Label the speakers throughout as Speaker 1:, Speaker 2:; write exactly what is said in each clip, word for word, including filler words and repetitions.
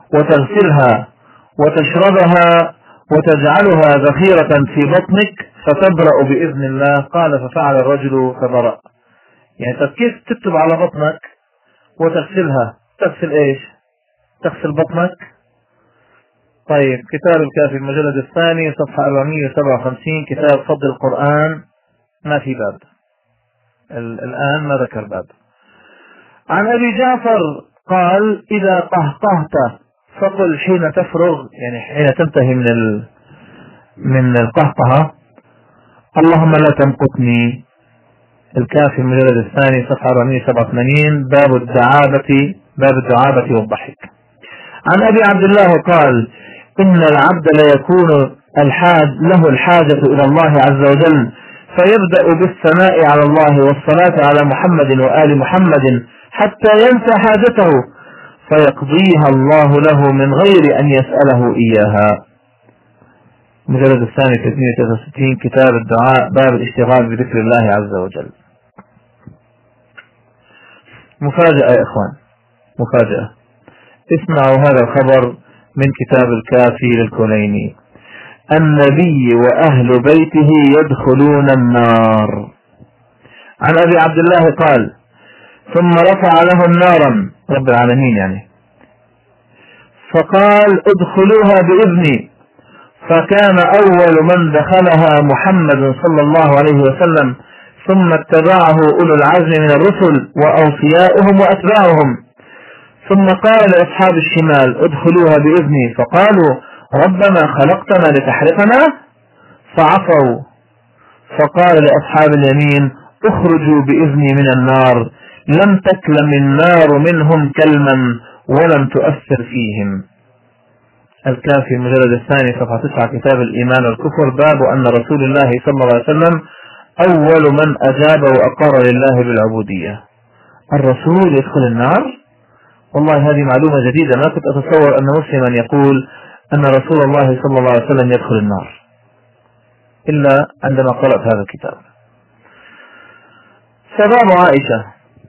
Speaker 1: وتغسلها وتشربها وتجعلها ذخيرة في بطنك فتبرأ بإذن الله. قال ففعل الرجل فبرأ. يعني طب كيف تكتب على بطنك وتغسلها؟ تغسل ايش؟ تغسل بطنك؟ طيب كتاب الكافي المجلد الثاني صفحة أربعمائة وسبعة وخمسين كتاب فضل القرآن ما في باب الآن، ما ذكر باب. عن أبي جعفر قال إذا قهقهت فقل حين تفرغ، يعني حين تنتهي من ال... من القهقهة اللهم لا تمقتني. الكافي المجلد الثاني صفحة أربعمائة وسبعة وثمانين باب الدعابة، باب الدعابة والضحك. عن أبي عبد الله قال إن العبد ليكون الحاج له الحاجة إلى الله عز وجل فيبدأ بالثناء على الله والصلاة على محمد وآل محمد حتى ينسى حاجته فيقضيها الله له من غير أن يسأله إياها. مجلد الثاني ثلاثمائة وثلاثة وستين كتاب الدعاء باب الاشتغال بذكر الله عز وجل. مفاجأة يا إخوان، مفاجأة، اسمعوا هذا الخبر من كتاب الكافي للكليني: النبي وأهل بيته يدخلون النار. عن أبي عبد الله قال ثم رفع لهم نارا رب العالمين يعني فقال ادخلوها بإذني، فكان أول من دخلها محمد صلى الله عليه وسلم ثم اتبعه أولو العزم من الرسل وأوصياؤهم وأتباعهم، ثم قال لأصحاب الشمال ادخلوها بإذني، فقالوا ربنا خلقتنا لتحرقنا فعصوا، فقال لأصحاب اليمين اخرجوا بإذني من النار، لم تكلم النار منهم كلما ولم تؤثر فيهم. الكافي المجلد الثاني صفحة تسعة كتاب الإيمان والكفر باب أن رسول الله صلى الله عليه وسلم أول من أجاب وأقر لله بالعبودية. الرسول يدخل النار؟ والله هذه معلومة جديدة، ما كنت أتصور أن مسلما يقول أن رسول الله صلى الله عليه وسلم يدخل النار إلا عندما قرأت هذا الكتاب. سباب عائشة.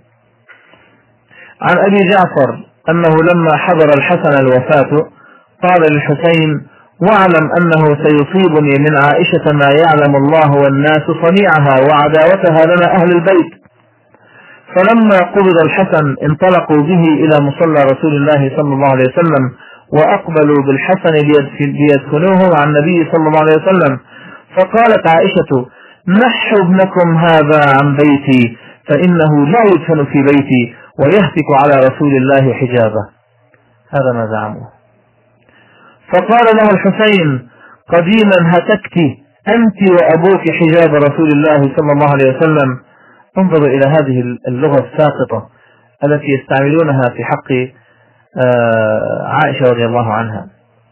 Speaker 1: عن أبي جعفر أنه لما حضر الحسن الوفاة قال للحسين واعلم أنه سيصيبني من عائشة ما يعلم الله والناس صنيعها وعداوتها لنا أهل البيت. فلما قبض الحسن انطلقوا به إلى مصلى رسول الله صلى الله عليه وسلم وأقبلوا بالحسن ليدفنوه مع النبي صلى الله عليه وسلم، فقالت عائشة نحوا ابنكم هذا عن بيتي فإنه لا يدفن في بيتي ويهتك على رسول الله حجابه. هذا ما زعموه. فقال له الحسين قديما هتكت أنت وأبوك حجاب رسول الله صلى الله عليه وسلم. انظروا إلى هذه اللغة الساقطة التي يستعملونها في حق عائشة رضي الله عنها.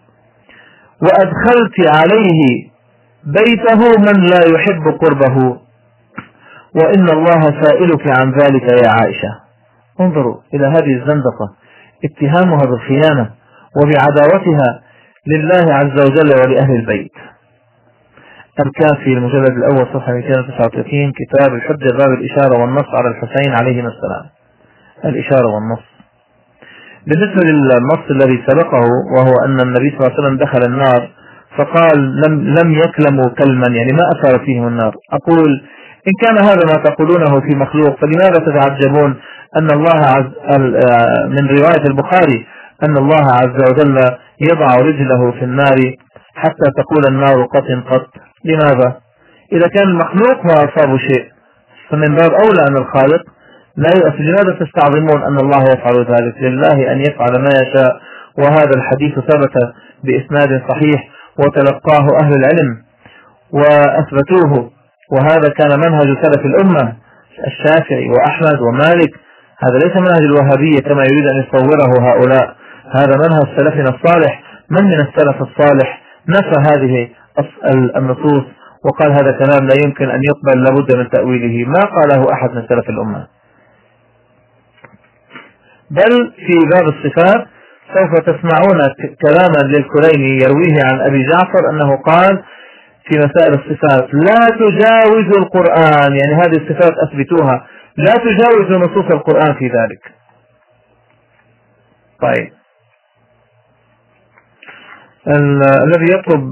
Speaker 1: وأدخلت عليه بيته من لا يحب قربه وإن الله سائلك عن ذلك يا عائشة. انظروا إلى هذه الزندقة، اتهامها بالخيانة وبعداوتها لله عز وجل ولأهل البيت. الكافي المجلد الأول صفحة مئتين وتسعة وثلاثين كتاب الحجة باب الإشارة والنص على الحسين عليهما السلام. الإشارة والنص. بالنسبة للنص الذي سبقه وهو أن النبي صلى الله عليه وسلم دخل النار فقال لم, لم يكلموا كلما، يعني ما أثار فيهم النار. أقول إن كان هذا ما تقولونه في مخلوق فلماذا تتعجبون أن الله عز من رواية البخاري أن الله عز وجل يضع رجله في النار حتى تقول النار قط قط؟ لماذا؟ إذا كان المخلوق ما أصاب شيء فمن باب أولى أن الخالق لا يؤثر. لماذا تستعظمون أن الله يفعل ذلك؟ لله أن يفعل ما يشاء. وهذا الحديث ثبت بإسناد صحيح وتلقاه أهل العلم وأثبتوه، وهذا كان منهج سلف الأمة الشافعي وأحمد ومالك. هذا ليس منهج الوهابية كما يريد أن يصوره هؤلاء، هذا منهج سلفنا الصالح. من من السلف الصالح نفى هذه النصوص وقال هذا كلام لا يمكن أن يقبل لابد من تأويله؟ ما قاله أحد من سلف الأمة. بل في باب الصفات سوف تسمعون كلاما للكليني يرويه عن أبي جعفر أنه قال في مسائل الصفات لا تجاوز القرآن، يعني هذه الصفات أثبتوها لا تجاوز نصوص القرآن في ذلك. طيب الذي يطلب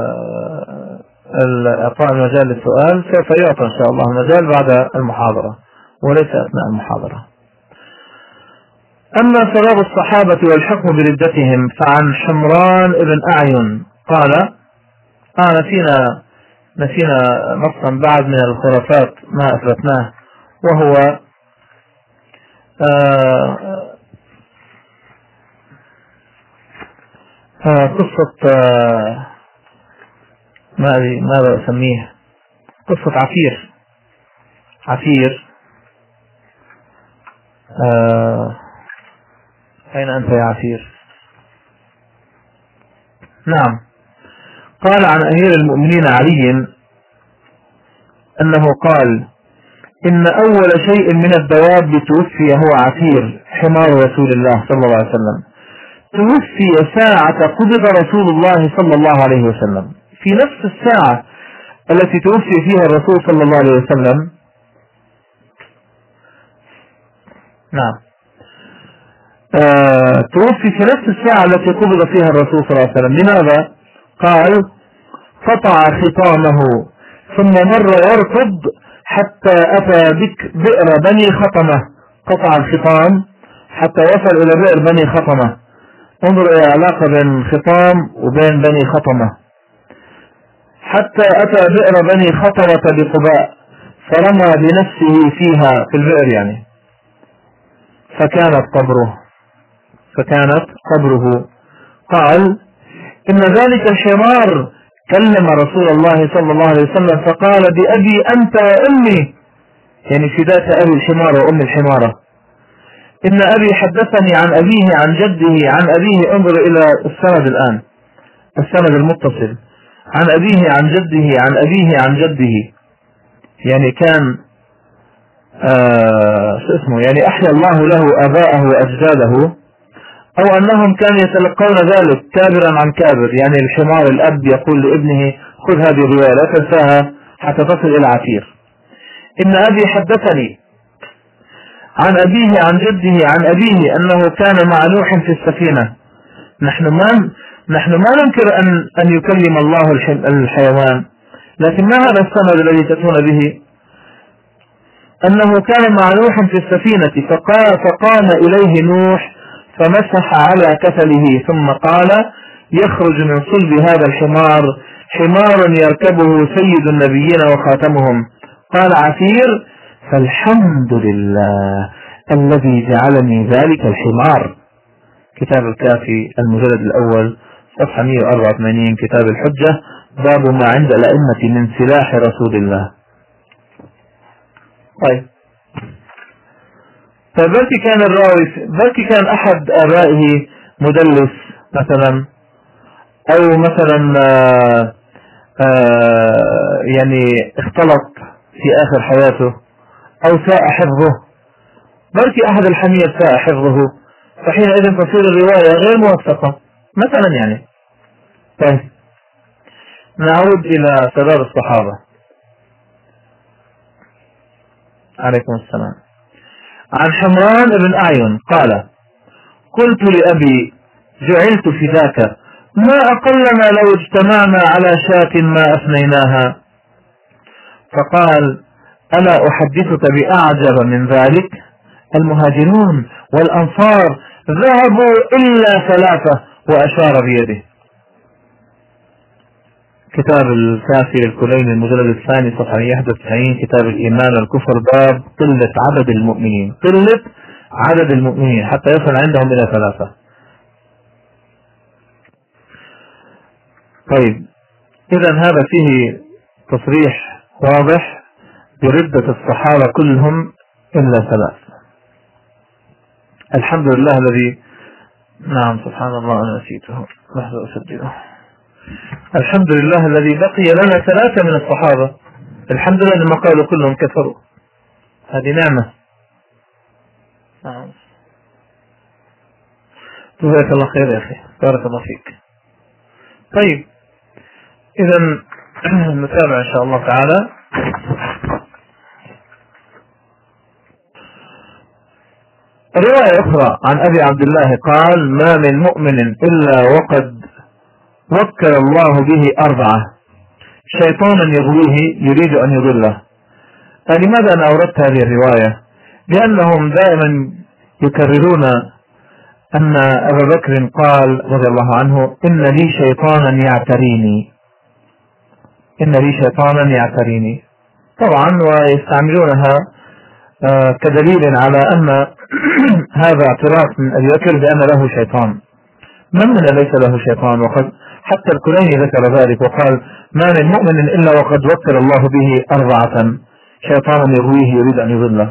Speaker 1: إعطاء المجال للسؤال سوف يعطى إن شاء الله المجال بعد المحاضرة وليس أثناء المحاضرة. أما سبب الصحابة والحكم بردتهم فعن حمران ابن أعين قال آه نسينا نسينا نصا بعد من الخرافات ما أثبتناه، وهو آه آه قصة آه ماذا أسميه قصة عفير عفير آه أين أنت يا عفير؟ نعم. قال عن أمير المؤمنين علي أنه قال إن أول شيء من الدواب توفي هو عفير حمار رسول الله صلى الله عليه وسلم، توفي ساعة قبض رسول الله صلى الله عليه وسلم، في نفس الساعة التي توفي فيها الرسول صلى الله عليه وسلم. نعم آه، توفي في نفس الساعة التي قبض فيها الرسول صلى الله عليه وسلم. لماذا؟ قال قطع خطامه ثم مر يركض حتى أتى بئر بني خطمة، قطع الخطام حتى وصل إلى بئر بني خطمة. انظر إلى علاقة بين خطام وبين بني خطمة. حتى أتى بئر بني خطمة بقباء فرمى بنفسه فيها في البئر يعني، فكانت قبره فكانت قبره قال إن ذلك الحمار كلم رسول الله صلى الله عليه وسلم فقال بأبي أنت وأمي، يعني فداك أبي الحمار وأم الحمارة، إن أبي حدثني عن أبيه عن جده عن أبيه. انظر إلى السند الآن، السند المتصل، عن أبيه عن جده عن أبيه عن جده، يعني كان آه شو اسمه يعني أحيا الله له آباءه وأجداده، أو أنهم كانوا يتلقون ذلك كابرا عن كابر، يعني الحمار الأب يقول لابنه خذ هذه الرواية لا تنساها حتى تصل إلى عفير. إن أبي حدثني عن أبيه عن جده عن أبيه أنه كان مع نوح في السفينة. نحن ما نحن ما ننكر أن أن يكلم الله الحيوان، لكن ما هذا السند الذي تأتون به؟ أنه كان مع نوح في السفينة فقام إليه نوح فمسح على كفله ثم قال يخرج من صلب هذا الحمار حمار يركبه سيد النبيين وخاتمهم. قال عفير فالحمد لله الذي جعلني ذلك الحمار. كتاب الكافي المجلد الأول صفحة مئة وأربعة وثمانين، كتاب الحجة، باب ما عند الأئمة من سلاح رسول الله. طيب فبلكي كان الراوي بلكي كان أحد آبائه مدلس مثلا، أو مثلا آآ آآ يعني اختلط في آخر حياته، أو ساء حفظه، بلكي أحد الحمية ساء حفظه، فحينئذ تصير الرواية غير موثقة مثلا يعني. طيب نعود إلى سباب الصحابة. عليكم السلام. عن حمران بن أعين قال قلت لأبي جعلت فداك ما أقلنا لو اجتمعنا على شاة ما أثنيناها، فقال ألا أحدثك بأعجب من ذلك؟ المهاجرون والأنصار ذهبوا إلا ثلاثة، وأشار بيده. كتاب الكافي للكليني المجلد الثاني صفحة واحد وتسعين، كتاب الإيمان والكفر، باب قلة عدد المؤمنين، قلة عدد المؤمنين حتى يصل عندهم إلى ثلاثة. طيب إذا هذا فيه تصريح واضح بردة الصحابة كلهم إلا ثلاث. الحمد لله الذي نعم سبحان الله أنا نسيته لحظة أسجله. الحمد لله الذي بقي لنا ثلاثة من الصحابة. الحمد لله لما قالوا كلهم كفروا، هذه نعمة. نعم جزاك الله خير يا أخي، بارك الله فيك. طيب إذا نتابع إن شاء الله تعالى. رواية أخرى عن أبي عبد الله قال ما من مؤمن إلا وقد وكل الله به أربعة: شيطانا يغويه يريد أن يضله. لماذا أنا أوردت هذه الرواية؟ لأنهم دائما يكررون أن أبا بكر قال رضي الله عنه: إن لي شيطانا يعتريني، إن لي شيطانا يعتريني. طبعا ويستعملونها كدليل على أن هذا اعتراف من أبي بكر بأن له شيطان. من من ليس له شيطان؟ وقد حتى الكليني ذكر ذلك وقال: ما من مؤمن إلا وقد وكل الله به أربعة: شيطانا يغويه يريد أن يضله.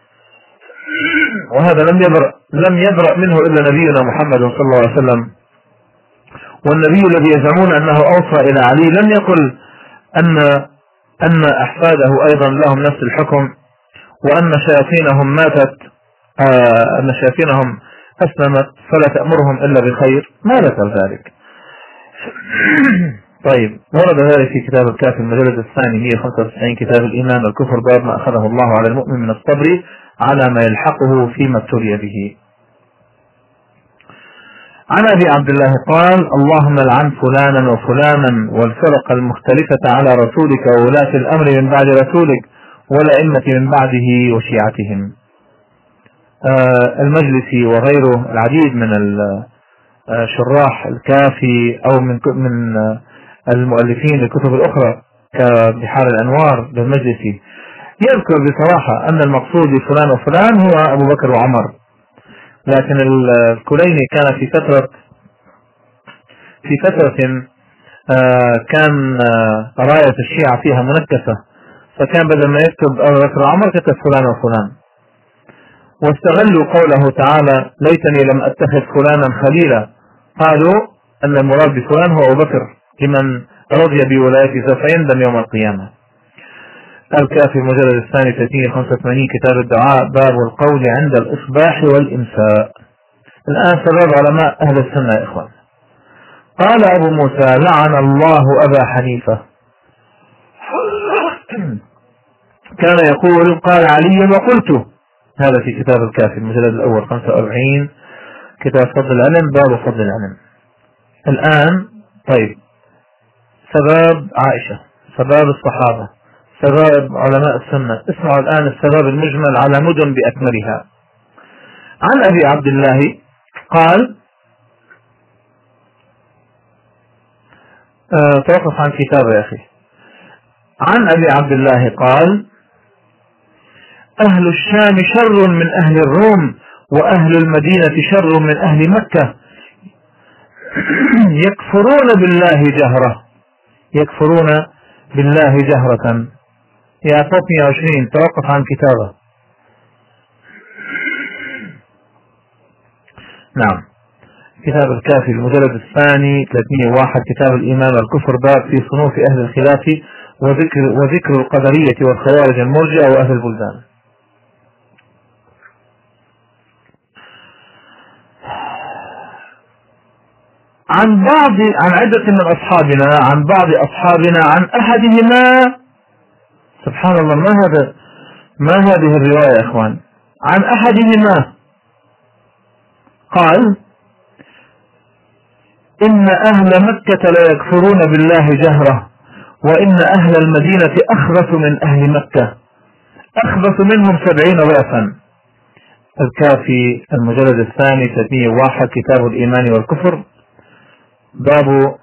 Speaker 1: وهذا لم يبرأ لم يبرأ منه إلا نبينا محمد صلى الله عليه وسلم. والنبي الذي يزعمون أنه أوصى إلى علي لم يقل أن أن أحفاده أيضا لهم نفس الحكم، وأن شياطينهم ماتت آه أن شياطينهم أسلمت فلا تأمرهم إلا بخير، ما ذكر ذلك. طيب، ورد ذلك في كتاب الكافي المجلد الثاني مئة وخمسة وتسعين، كتاب الإيمان والكفر، باب ما أخذه الله على المؤمن من الصبر على ما يلحقه فيما ابتلي به. عن أبي عبد الله قال: اللهم لعن فلانا وفلانا والفرق المختلفة على رسولك وولاة الأمر من بعد رسولك والأئمة من بعده وشيعتهم. آه المجلسي وغيره العديد من الشراح الكافي أو من من المؤلفين للكتب الأخرى كبحار الأنوار للمجلسي يذكر بصراحة أن المقصود بفلان وفلان هو أبو بكر وعمر، لكن الكليني كان في فترة في فترة آه كان آه راية الشيعة فيها منكسة، فكان بدل ما يكتب أبو بكر وعمر كتب فلان وفلان، واستغلوا قوله تعالى: ليتني لم أتخذ فلانا خليلا، قالوا أن المراد بفلان هو أبو بكر لمن رضي بولايته فيندم يوم القيامة. الكافي المجلد الثاني ثلاثمئة وخمسة وثمانين، كتاب الدعاء، باب القول عند الإصباح والإمساء. الآن سبب علماء أهل السنة يا إخوان. قال أبو موسى: لعن الله أبا حنيفة. كان يقول: قال علي وقلت. هذا في كتاب الكافي المجلد الأول خمسة وأربعين، كتاب فضل العلم، باب فضل العلم. الآن طيب، سباب عائشة، سباب الصحابة، سباب علماء السنة. اسمعوا الآن السباب المجمل على مدن بأكملها. عن أبي عبد الله قال: أه توقف عن كتابه يا أخي. عن أبي عبد الله قال: أهل الشام شر من أهل الروم، وأهل المدينة شر من أهل مكة، يكفرون بالله جهرة يكفرون بالله جهرة. يا صوت مئة وعشرين، توقف عن كتابه. نعم، كتاب الكافي المجلد الثاني ثلاثمئة وواحد، كتاب الإيمان والكفر، باب في صنوف أهل الخلاف وذكر, وذكر القدرية والخوارج المرجئة وأهل البلدان. عن بعض عن عدة من أصحابنا عن بعض أصحابنا عن أحدهما. سبحان الله، ما هذا ما هذه الرواية يا إخوان؟ عن أحدهما قال: إن أهل مكة لا يكفرون بالله جهرة، وإن أهل المدينة أخبث من أهل مكة، أخبث منهم سبعين ضعفا. الكافي المجلد الثاني ثلاثمئة وواحد، كتاب الإيمان والكفر، باب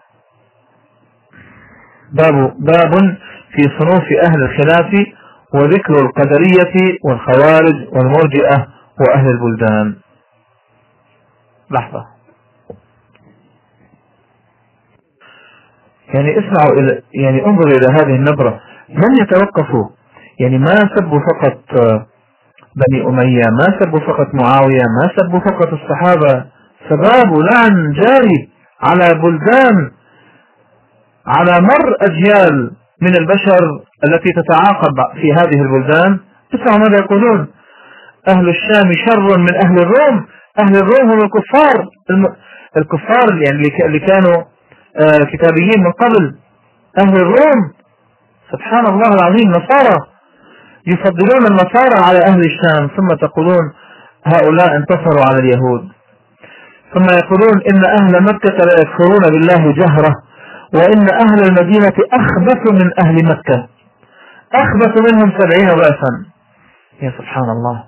Speaker 1: باب باب في صنوف أهل الخلاف وذكر القدرية والخوارج والمرجئة وأهل البلدان. لحظة، يعني اسمعوا إلى يعني انظروا إلى هذه النبرة. لم يتوقفوا، يعني ما سبوا فقط بني أمية، ما سبوا فقط معاوية، ما سبوا فقط الصحابة، سباب لعن جاري على بلدان على مر أجيال من البشر التي تتعاقب في هذه البلدان. اسمعوا ماذا يقولون: أهل الشام شر من أهل الروم. أهل الروم هم الكفار الكفار يعني اللي كانوا كتابيين من قبل. أهل الروم سبحان الله العظيم نصارى، يفضلون النصارى على أهل الشام، ثم تقولون هؤلاء انتصروا على اليهود. ثم يقولون إن أهل مكة لا يكفرون بالله جهرة، وإن أهل المدينة أخبث من أهل مكة، أخبث منهم سبعين ضعفا. يا سبحان الله.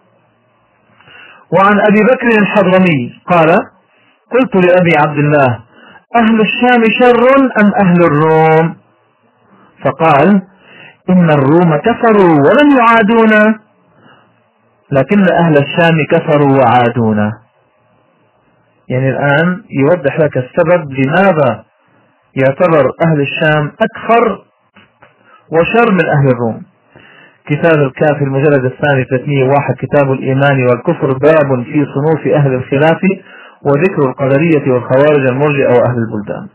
Speaker 1: وعن أبي بكر الحضرمي قال: قلت لأبي عبد الله: أهل الشام شر أم أهل الروم؟ فقال: إن الروم كفروا ولم يعادونا، لكن أهل الشام كفروا وعادونا. يعني الآن يوضح لك السبب لماذا يعتبر أهل الشام أكفر وشر من أهل الروم. كتاب الكافي المجلد الثاني ثلاثمئة وواحد، كتاب الإيمان والكفر، باب في صنوف أهل الخلاف وذكر القدرية والخوارج المرجئة وأهل البلدان.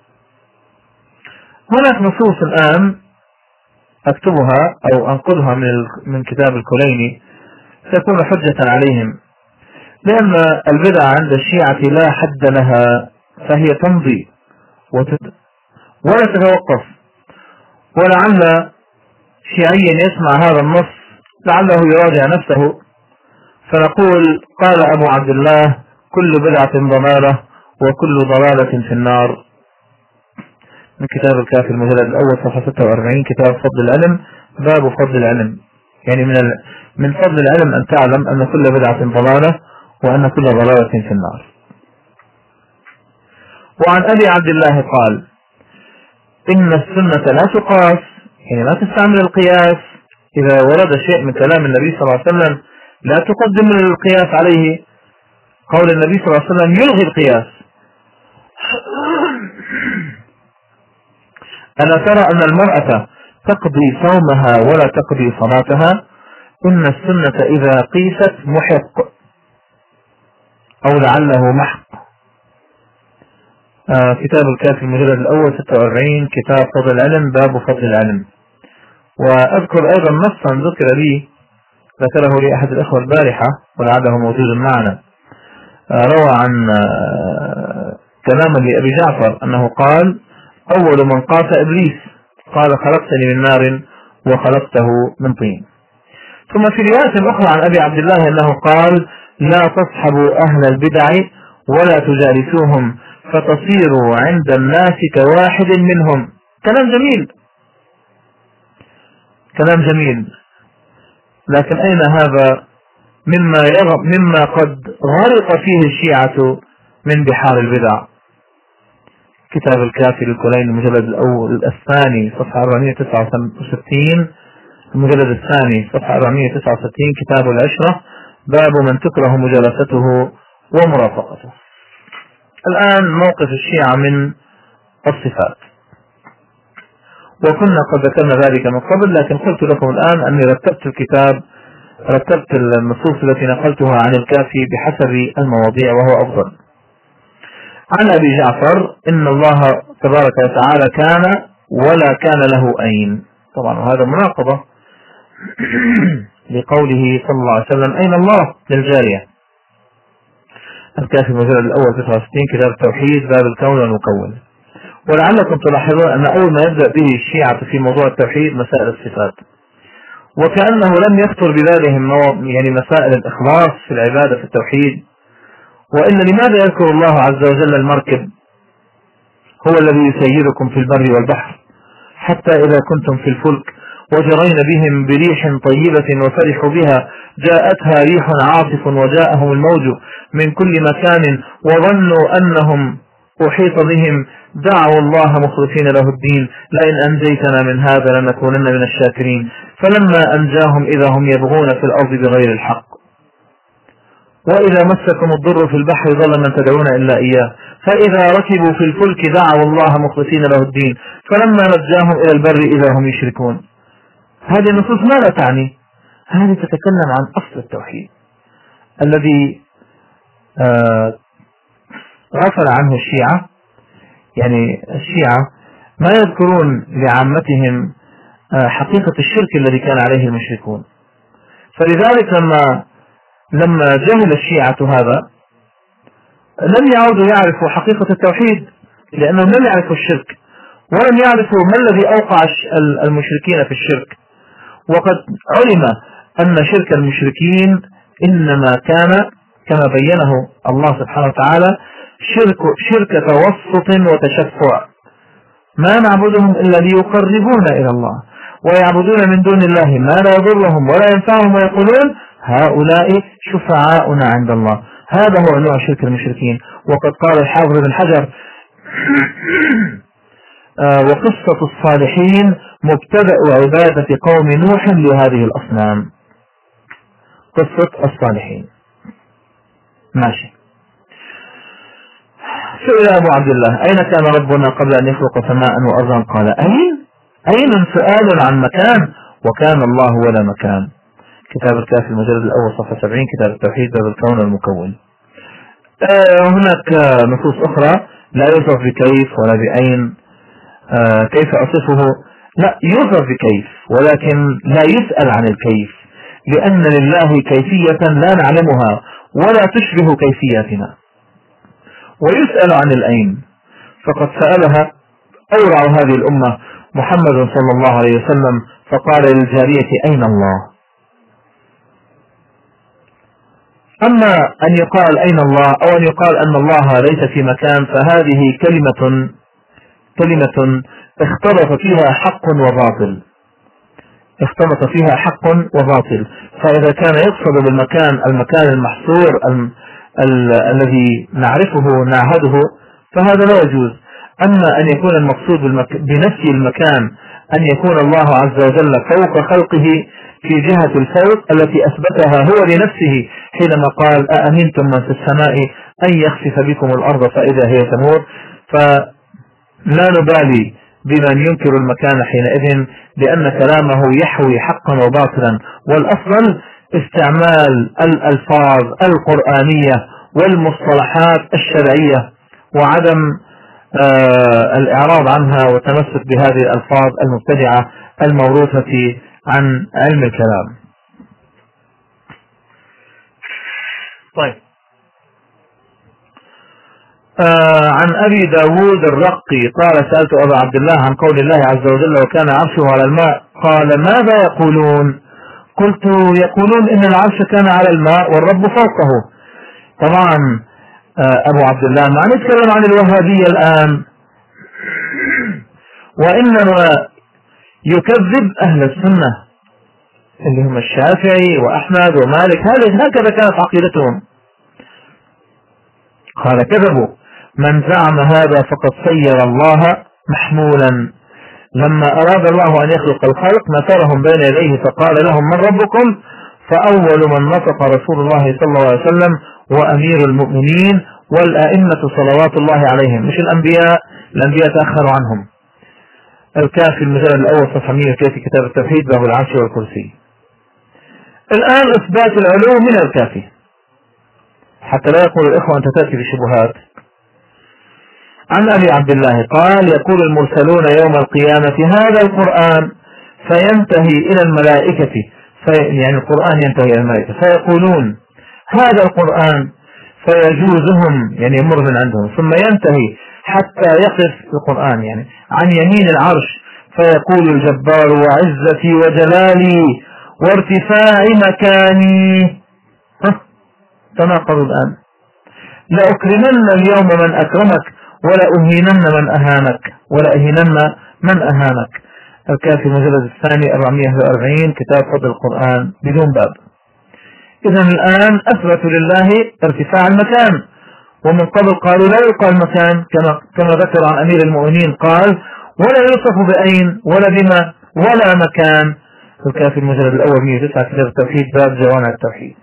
Speaker 1: هناك نصوص الآن أكتبها أو أنقلها من من كتاب الكليني تكون حجة عليهم، لأن البدع عند الشيعة لا حد لها، فهي تمضي وتت... ولا تتوقف. ولعل شيعيا يسمع هذا النص لعله يراجع نفسه، فنقول: قال أبو عبد الله: كل بدعة ضلالة وكل ضلالة في النار. من كتاب الكافي المجلد الأول صفحة ستة وأربعين، كتاب فضل العلم، باب فضل العلم. يعني من ال... من فضل العلم أن تعلم أن كل بدعة ضلالة وأن كل ضلالة في النار. وعن أبي عبد الله قال: إن السنة لا تقاس، يعني لا تستعمل القياس. إذا ورد شيء من كلام النبي صلى الله عليه وسلم لا تقدم القياس عليه. قول النبي صلى الله عليه وسلم يلغي القياس. ألا ترى أن المرأة تقضي صومها ولا تقضي صلاتها؟ إن السنة إذا قيست محق أو لعله محق. آه كتاب الكافي المجلد الأول ستة وأربعين، كتاب فضل العلم، باب فضل العلم. وأذكر أيضا نصا ذكر لي ذكره لي أحد الأخوة البارحة ولعله موجود معنا. آه روى عن آه كلاما لأبي جعفر أنه قال: أول من قاس إبليس قال: خلقتني من نار وخلقته من طين. ثم في رواية أخرى عن أبي عبد الله أنه قال: لا تصحبوا أهل البدع ولا تجالسوهم فتصيروا عند الناس كواحد منهم. كلام جميل، كلام جميل، لكن أين هذا مما يغ... مما قد غرق فيه الشيعة من بحار البدع؟ كتاب الكافي للكلين المجلد الأول الثاني صفحة أربعمئة وتسعة وستين، المجلد الثاني صفحة أربعمئة وتسعة وستين، كتاب العشرة، باب من تكره مجالسته ومرافقته. الآن موقف الشيعة من الصفات، وكنا قد ذكرنا ذلك من قبل، لكن قلت لكم الآن أني رتبت الكتاب، رتبت النصوص التي نقلتها عن الكافي بحسب المواضيع وهو أفضل. عن أبي جعفر: إن الله تبارك وتعالى كان ولا كان له أين. طبعا وهذا مناقضة لقوله صلى الله عليه وسلم: أين الله للجارية. الكافي المجلد الأول تسعة وستين، كتاب التوحيد، باب الكون والمكون. ولعلكم تلاحظون أن أول ما يبدأ به الشيعة في موضوع التوحيد مسائل الصفات، وكأنه لم يخطر ببالهم يعني مسائل الإخلاص في العبادة في التوحيد. وإن لماذا يذكر الله عز وجل المركب؟ هو الذي يسيركم في البر والبحر حتى إذا كنتم في الفلك وجرين بهم بريح طيبة وفرحوا بها جاءتها ريح عاصف وجاءهم الموج من كل مكان وظنوا أنهم أحيط بهم دعوا الله مخلصين له الدين لئن أنجيتنا من هذا لنكونن من الشاكرين فلما أنجاهم إذا هم يبغون في الأرض بغير الحق وإذا مسكم الضر في البحر ضل من تدعون إلا إياه فإذا ركبوا في الفلك دعوا الله مخلصين له الدين فلما نجاهم إلى البر إذا هم يشركون. هذه النصوص ماذا تعني؟ هذه تتكلم عن أصل التوحيد الذي آه غفل عنه الشيعة. يعني الشيعة ما يذكرون لعامتهم آه حقيقة الشرك الذي كان عليه المشركون، فلذلك لما لما جهل الشيعة هذا لم يعودوا يعرفوا حقيقة التوحيد لأنهم لم يعرفوا الشرك ولم يعرفوا ما الذي أوقع المشركين في الشرك. وقد علم أن شرك المشركين إنما كان كما بينه الله سبحانه وتعالى شرك, شرك توسط وتشفع، ما نعبدهم إلا ليقربونا إلى الله، ويعبدون من دون الله ما لا يضرهم ولا ينفعهم ويقولون هؤلاء شفعاؤنا عند الله. هذا هو نوع شرك المشركين. وقد قال الحافظ بن حجر آه وقصة الصالحين مبتدأ عبادة قوم نوح لهذه الأصنام. قصة الصالحين ماشي. سئل أبو عبد الله أين كان ربنا قبل أن يخلق سماء وأرضا؟ قال أين؟ أين سؤال عن مكان، وكان الله ولا مكان. كتاب الكافي المجلد الأول صفحة سبعين، كتاب التوحيد باب الكون المكون. آه هناك نصوص أخرى لا يوصف بكيف ولا بأين. آه كيف أصفه؟ لا يوصف بكيف، ولكن لا يسأل عن الكيف، لأن لله كيفية لا نعلمها ولا تشبه كيفياتنا. ويسأل عن الأين، فقد سألها أورع هذه الأمة محمد صلى الله عليه وسلم، فقال للجارية أين الله؟ أما أن يقال أين الله أو أن يقال أن الله ليس في مكان، فهذه كلمة كلمة اختلط فيها حق وباطل اختلط فيها حق وباطل. فإذا كان يقصد بالمكان المكان المحصور ال ال الذي نعرفه نعهده فهذا لا يجوز. أما أن يكون المقصود بنفي المكان أن يكون الله عز وجل فوق خلقه في جهة الفوق التي أثبتها هو لنفسه حينما قال أأمنتم من في السماء أن يخسف بكم الأرض فإذا هي تمور، فلا نبالي بمن ينكر المكان حينئذ، لأن كلامه يحوي حقا وباطلا. والأفضل استعمال الألفاظ القرآنية والمصطلحات الشرعية وعدم آه الإعراض عنها والتمسك بهذه الألفاظ المبتدعة الموروثة عن علم الكلام. طيب آه عن أبي داود الرقي قال سألت أبا عبد الله عن قول الله عز وجل وكان عرشه على الماء، قال ماذا يقولون؟ قلت يقولون إن العرش كان على الماء والرب فوقه. طبعا آه أبو عبد الله ما نتكلم عن الوهابية الآن، وإنما يكذب أهل السنة اللي هم الشافعي وأحمد ومالك، هكذا كانت عقيدتهم. قال كذبوا، من زعم هذا فقد سير الله محمولا. لما أراد الله أن يخلق الخلق نثرهم بين يديه فقال لهم من ربكم؟ فأول من نطق رسول الله صلى الله عليه وسلم وأمير المؤمنين والأئمة صلوات الله عليهم، مش الأنبياء، الأنبياء تأخروا عنهم. الكافي المجلد الأول صفحة مئة وثلاثين كتاب التوحيد باب العرش والكرسي. الآن إثبات العلو من الكافي حتى لا يقول الإخوة أنت تأتي بشبهات. عن أبي عبد الله قال يقول المرسلون يوم القيامة هذا القرآن فينتهي إلى الملائكة، في يعني القرآن ينتهي إلى الملائكة فيقولون هذا القرآن فيجوزهم يعني يمر من عندهم، ثم ينتهي حتى يقف القرآن يعني عن يمين العرش فيقول الجبار وعزتي وجلالي وارتفاع مكاني. تناقضوا الآن، لأكرمن اليوم من أكرمك ولا أهينن من أهانك ولا أهينن من أهانك. الكافي المجلد الثاني أربعمئة وأربعين كتاب فضل القرآن بدون باب. إذن الآن أثبتوا لله ارتفاع المكان، ومن قبل قالوا لا يقال مكان كما كما ذكر عن أمير المؤمنين قال ولا يوصف بأين ولا بما ولا مكان. الكافي المجلد الأول مئة وتسعة كتاب التوحيد باب جوامع التوحيد.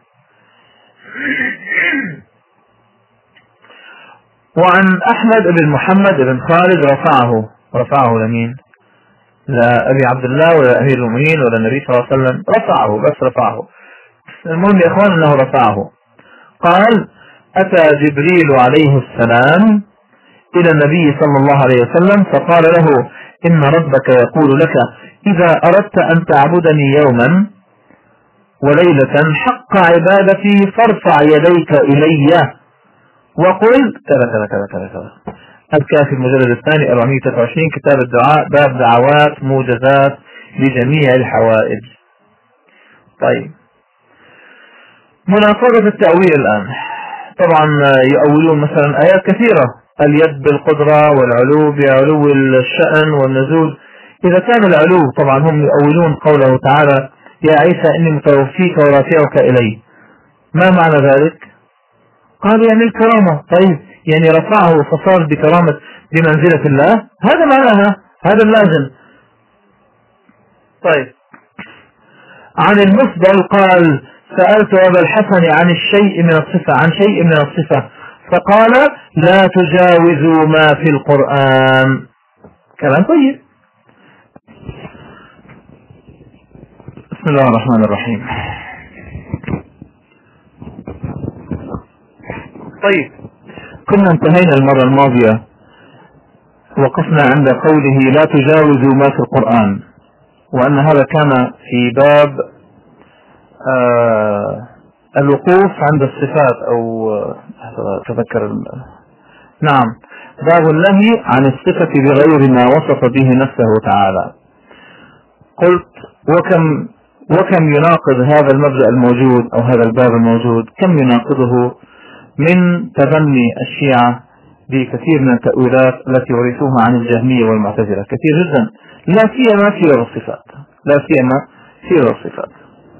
Speaker 1: وعن أحمد بن محمد بن خالد رفعه رفعه لمين؟ لا أبي عبد الله ولا أمير المؤمنين ولا النبي صلى الله عليه وسلم، رفعه بس رفعه. المهم يا إخوان أنه رفعه. قال أتى جبريل عليه السلام إلى النبي صلى الله عليه وسلم فقال له إن ربك يقول لك إذا أردت أن تعبدني يوما وليلة حق عبادتي فارفع يديك إلي وقل كذا كذا كذا كذا كذا. الكافي المجلد الثاني أربعمئة وثلاثة وعشرين كتاب الدعاء باب دعوات موجزات لجميع الحوائج. طيب مناقضة التأويل الآن. طبعا يؤولون مثلا آيات كثيرة، اليد بالقدرة والعلو بعلو الشأن والنزول. إذا كان العلو طبعا هم يؤولون قوله تعالى يا عيسى إني متوفيك ورافعك إلي. ما معنى ذلك؟ قال يعني الكرامة. طيب يعني رفعه فصار بكرامة بمنزلة الله، هذا معناها، هذا اللازم. طيب عن المفضل قال سألت أبا الحسن عن الشيء من الصفة عن شيء من الصفة فقال لا تجاوزوا ما في القرآن. كلام طيب. بسم الله الرحمن الرحيم. طيب كنا انتهينا المرة الماضية، وقفنا عند قوله لا تجاوزوا ما في القرآن، وأن هذا كان في باب آه الوقوف عند الصفات، أو تذكر نعم باب النهي عن الصفة بغير ما وصف به نفسه تعالى. قلت وكم وكم يناقض هذا المبدأ الموجود أو هذا الباب الموجود، كم يناقضه من تبني الشيعة بكثير من التأويلات التي ورثوها عن الجهمية والمعتزلة، كثير جدا، لا سيما في الصفات، لا سيما في الصفات.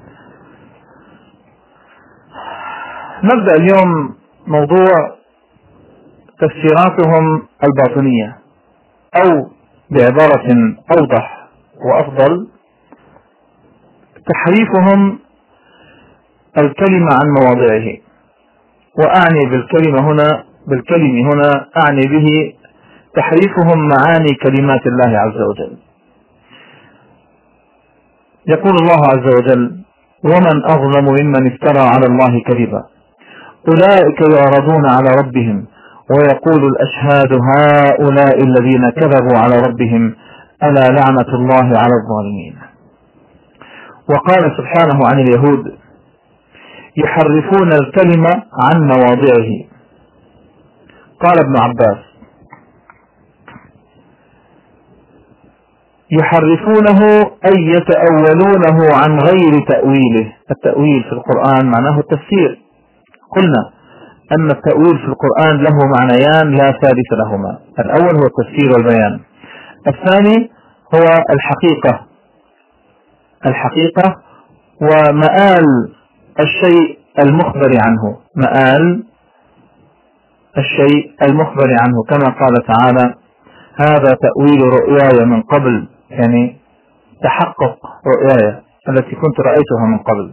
Speaker 1: نبدأ اليوم موضوع تفسيراتهم الباطنية، أو بعبارة أوضح وأفضل تحريفهم الكلمة عن مواضعه. وأعني بالكلمة هنا بالكلمة هنا أعني به تحريفهم معاني كلمات الله عز وجل. يقول الله عز وجل ومن أظلم ممن افترى على الله كذبا أولئك يعرضون على ربهم ويقول الأشهاد هؤلاء الذين كذبوا على ربهم ألا لعنة الله على الظالمين. وقال سبحانه عن اليهود يحرفون الكلمة عن مواضعه. قال ابن عباس يحرفونه أي يتأولونه عن غير تأويله. التأويل في القرآن معناه التفسير. قلنا أن التأويل في القرآن له معنيان لا ثالث لهما، الأول هو التفسير والبيان، الثاني هو الحقيقة الحقيقة ومآل الشيء المخبر عنه، مآل الشيء المخبر عنه، كما قال تعالى هذا تأويل رؤياي من قبل، يعني تحقق رؤياي التي كنت رأيتها من قبل.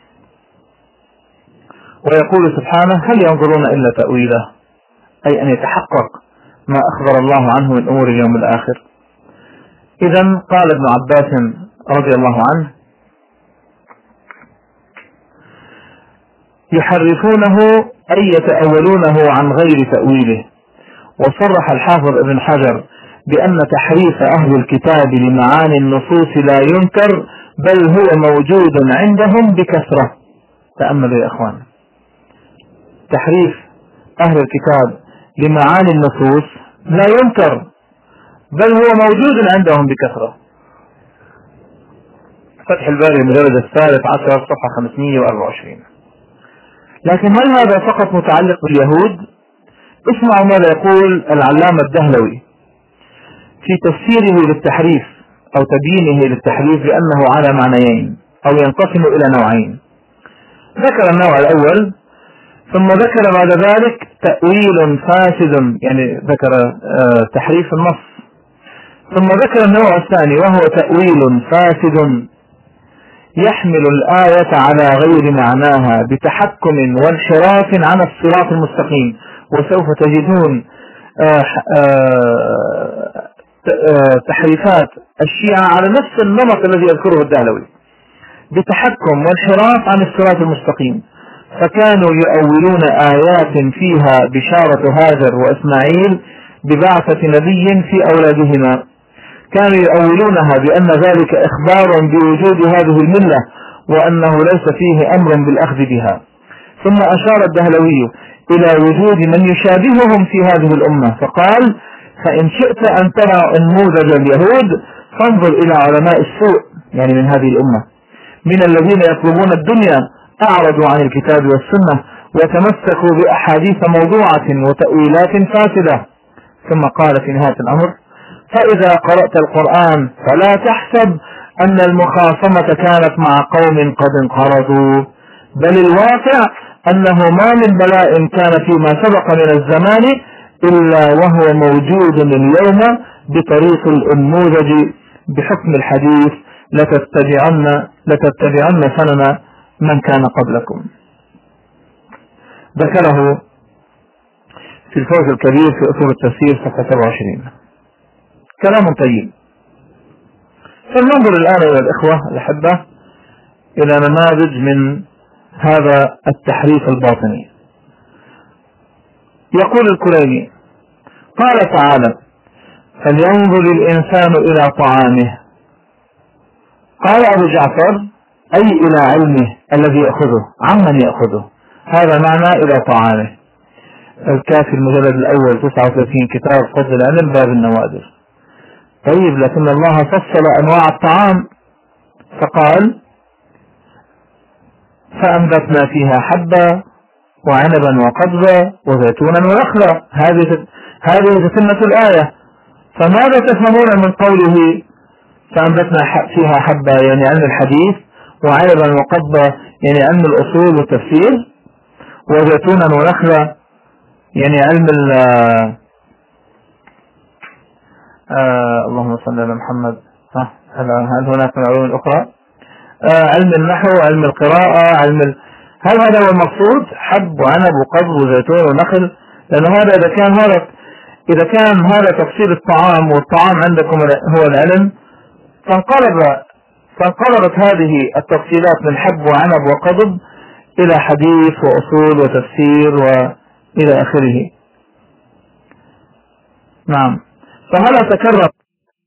Speaker 1: ويقول سبحانه هل ينظرون إلا تأويله، أي أن يتحقق ما أخبر الله عنه من أمور اليوم الآخر. إذن قال ابن عباس رضي الله عنه يحرفونه أي يتأولونه عن غير تأويله. وصرح الحافظ ابن حجر بأن تحريف أهل الكتاب لمعاني النصوص لا ينكر بل هو موجود عندهم بكثرة. تأملوا يا أخوان، تحريف أهل الكتاب لمعاني النصوص لا ينكر بل هو موجود عندهم بكثرة. فتح الباري المجلد الثالث عشر صفحة خمسمائة وأربعة وعشرين. لكن هل هذا فقط متعلق باليهود؟ اسمعوا ماذا يقول العلامة الدهلوي في تفسيره للتحريف أو تبيينه للتحريف بأنه على معنيين أو ينقسم إلى نوعين. ذكر النوع الأول ثم ذكر بعد ذلك تأويل فاسد، يعني ذكر آه تحريف النص، ثم ذكر النوع الثاني وهو تأويل فاسد يحمل الآية على غير معناها بتحكم وانحراف عن الصراط المستقيم. وسوف تجدون آه آه تحريفات الشيعة على نفس النمط الذي يذكره الدهلوي، بتحكم وانحراف عن الصراط المستقيم. فكانوا يؤولون آيات فيها بشارة هاجر وإسماعيل ببعثة نبي في أولادهما، كانوا يؤولونها بأن ذلك إخبار بوجود هذه الملة وأنه ليس فيه أمر بالأخذ بها. ثم أشار الدهلوي إلى وجود من يشابههم في هذه الأمة فقال فإن شئت أن ترى نموذج اليهود فانظر إلى علماء السوء، يعني من هذه الأمة، من الذين يطلبون الدنيا أعرضوا عن الكتاب والسنة وتمسكوا بأحاديث موضوعة وتأويلات فاسدة. ثم قال في نهاية الأمر: فإذا قرأت القرآن فلا تحسب أن المخاصمة كانت مع قوم قد انقرضوا، بل الواقع أنه ما من بلاء كان فيما سبق من الزمان إلا وهو موجود اليوم بطريق الأنموذج بحكم الحديث: لتتبعن لتتبعن سنن من كان قبلكم. ذكره في الفوز الكبير في أصول التفسير صفحة سبعة وعشرين. كلام طيب. فلننظر الآن إلى الإخوة الأحبة إلى نماذج من هذا التحريف الباطني. يقول الكليني: قال تعالى: فلينظر الإنسان إلى طعامه. قال أبو جعفر: أي إلى علمه الذي يأخذه، عمن يأخذه، هذا معنى إلى طعامه. الكافي المجلد الأول تسعة وثلاثين، كتاب فضل العلم، باب النوادر. طيب، لكن الله فصل أنواع الطعام فقال: فأنبتنا فيها حبا وعنبا وقضبا وزيتونا ونخلا. هذه هذه تتمة الآية. فماذا تفهمون من قوله فأنبتنا فيها حبا يعني علم الحديث، وعنبا وقضبا يعني علم الأصول والتفسير، وزيتونا ونخلا يعني علم ال آه اللهم صل على محمد. ها هل هناك من العلوم الأخرى؟ آه علم النحو، علم القراءة، علم ال... هل هذا هو المقصود؟ حب وعنب وقضب وزيتون ونخل؟ لأن هذا إذا كان هذا إذا كان هذا تفسير الطعام، والطعام عندكم هو العلم، فانقلب فانقلبت هذه التفصيلات من حب وعنب وقضب إلى حديث وأصول وتفسير وإلى آخره. نعم. فهل تكرر